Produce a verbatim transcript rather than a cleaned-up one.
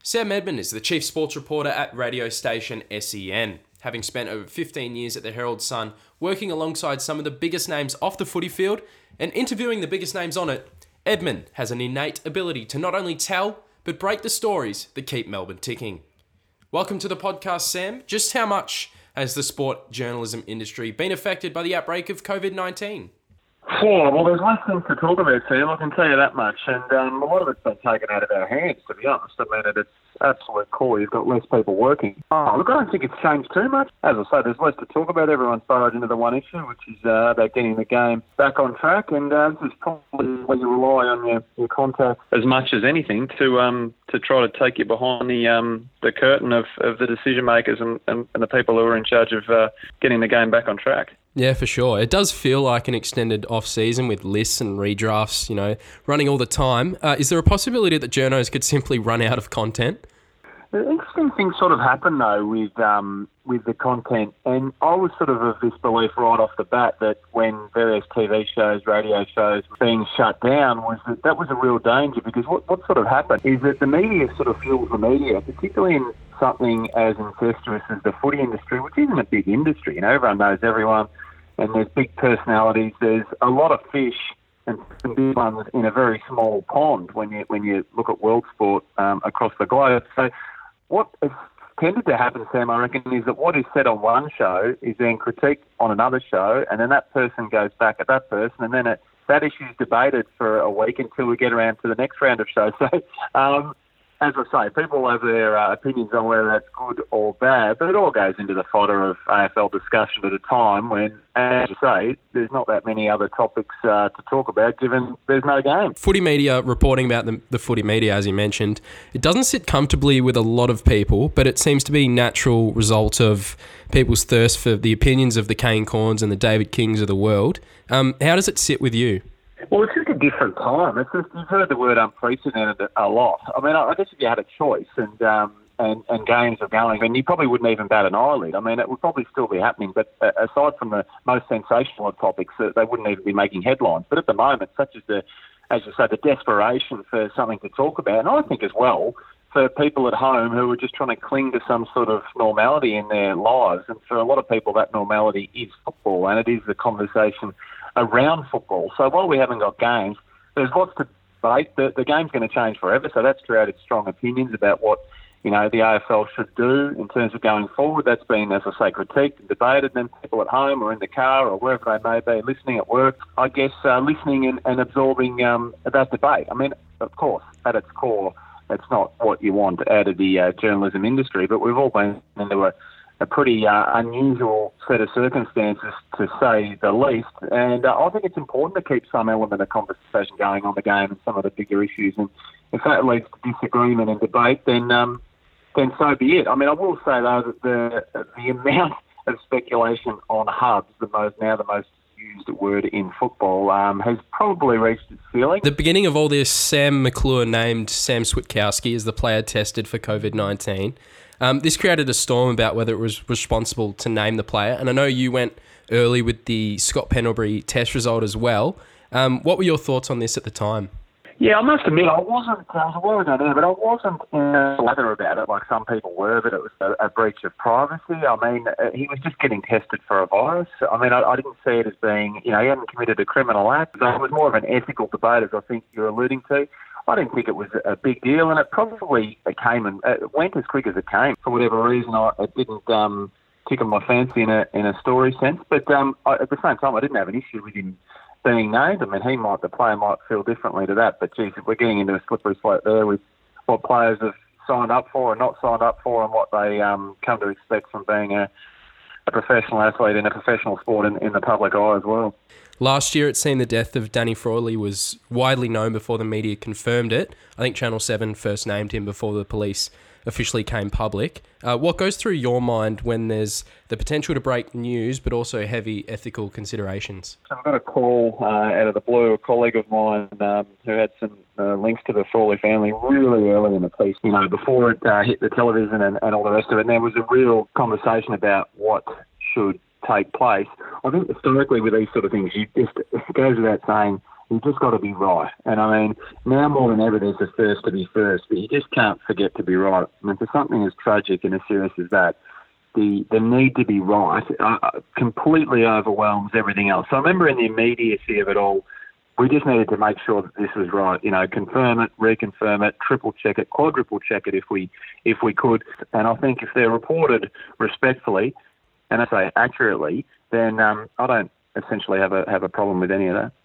Sam Edmund is the chief sports reporter at radio station S E N. Having spent over fifteen years at the Herald Sun, working alongside some of the biggest names off the footy field and interviewing the biggest names on it, Edmund has an innate ability to not only tell, but break the stories that keep Melbourne ticking. Welcome to the podcast, Sam. Just how much has the sport journalism industry been affected by the outbreak of covid nineteen? Yeah, well, there's less things to talk about, Sam, I can tell you that much. And um, a lot of it's been taken out of our hands, to be honest. I mean, at its absolute core, you've got less people working. Oh, look, I don't think it's changed too much. As I say, there's less to talk about. Everyone's burrowed into the one issue, which is uh, about getting the game back on track. And uh, this is probably where you rely on your, your contacts as much as anything to um, to try to take you behind the um, the curtain of, of the decision makers and, and, and the people who are in charge of uh, getting the game back on track. Yeah, for sure. It does feel like an extended off-season with lists and redrafts, you know, running all the time. Uh, is there a possibility that journos could simply run out of content? The interesting thing sort of happened, though, with um, with the content, and I was sort of of this belief right off the bat that when various T V shows, radio shows were being shut down, was that that was a real danger, because what, what sort of happened is that the media sort of fuels the media, particularly in something as incestuous as the footy industry, which isn't a big industry. You know, everyone knows everyone, and there's big personalities. There's a lot of fish and some big ones in a very small pond when you when you look at world sport um, across the globe. So what has tended to happen, Sam, I reckon, is that what is said on one show is then critiqued on another show, and then that person goes back at that person, and then it, that issue is debated for a week until we get around to the next round of shows. So, um, as I say, people have their uh, opinions on whether that's good or bad, but it all goes into the fodder of A F L discussion at a time when, as you say, there's not that many other topics uh, to talk about given there's no game. Footy media reporting about the, the footy media, as you mentioned, it doesn't sit comfortably with a lot of people, but it seems to be a natural result of people's thirst for the opinions of the Kane Corns and the David Kings of the world. Um, how does it sit with you? Well, it's just a different time. It's just, you've heard the word unprecedented a lot. I mean, I guess if you had a choice and um, and, and games are going, then you probably wouldn't even bat an eyelid. I mean, it would probably still be happening, but uh, aside from the most sensational of topics, uh, they wouldn't even be making headlines. But at the moment, such as the, as you say, the desperation for something to talk about, and I think as well, for people at home who are just trying to cling to some sort of normality in their lives. And for a lot of people, that normality is football, and it is the conversation around football. So while we haven't got games, there's lots to debate. The, the game's going to change forever, so that's created strong opinions about what, you know, the A F L should do in terms of going forward. That's been, as I say, critiqued and debated. And then people at home or in the car or wherever they may be, listening at work, I guess, uh, listening and, and absorbing um, that debate. I mean, of course, at its core, it's not what you want out of the uh, journalism industry, but we've all been into a a pretty uh, unusual set of circumstances, to say the least. And uh, I think it's important to keep some element of conversation going on the game and some of the bigger issues. And if that leads to disagreement and debate, then um, then so be it. I mean, I will say, though, that the the amount of speculation on hubs, the most now the most used word in football, um, has probably reached its ceiling. The beginning of all this, Sam McClure named Sam Switkowski as the player tested for covid nineteen. Um, this created a storm about whether it was responsible to name the player. And I know you went early with the Scott Pendlebury test result as well. Um, what were your thoughts on this at the time? Yeah, I must admit, I wasn't, I was a while ago now, but I wasn't uh, lather about it like some people were, that it was a, a breach of privacy. I mean, uh, he was just getting tested for a virus. I mean, I, I didn't see it as being, you know, he hadn't committed a criminal act. So it was more of an ethical debate, as I think you're alluding to. I didn't think it was a big deal, and it probably came and it went as quick as it came. For whatever reason, I, it didn't um, tickle my fancy in a in a story sense. But um, I, at the same time, I didn't have an issue with him being named. I mean, he might, the player might feel differently to that. But geez, if we're getting into a slippery slope there with what players have signed up for and not signed up for, and what they um, come to expect from being a, a professional athlete in a professional sport in, in the public eye as well. Last year, it seemed the death of Danny Frawley was widely known before the media confirmed it. I think Channel seven first named him before the police officially came public. Uh, what goes through your mind when there's the potential to break news, but also heavy ethical considerations? I've got a call uh, out of the blue, a colleague of mine um, who had some uh, links to the Frawley family really early in the piece, you know, before it uh, hit the television and, and all the rest of it. And there was a real conversation about what should take place. I think historically with these sort of things, you just, it goes without saying, You've just got to be right. And I mean, now more than ever, there's the first to be first, but you just can't forget to be right. I mean, for something as tragic and as serious as that, the, the need to be right uh, completely overwhelms everything else. So I remember in the immediacy of it all, we just needed to make sure that this was right. You know, confirm it, reconfirm it, triple check it, quadruple check it if we if we could. And I think if they're reported respectfully and I say accurately, then um, I don't essentially have a have a problem with any of that.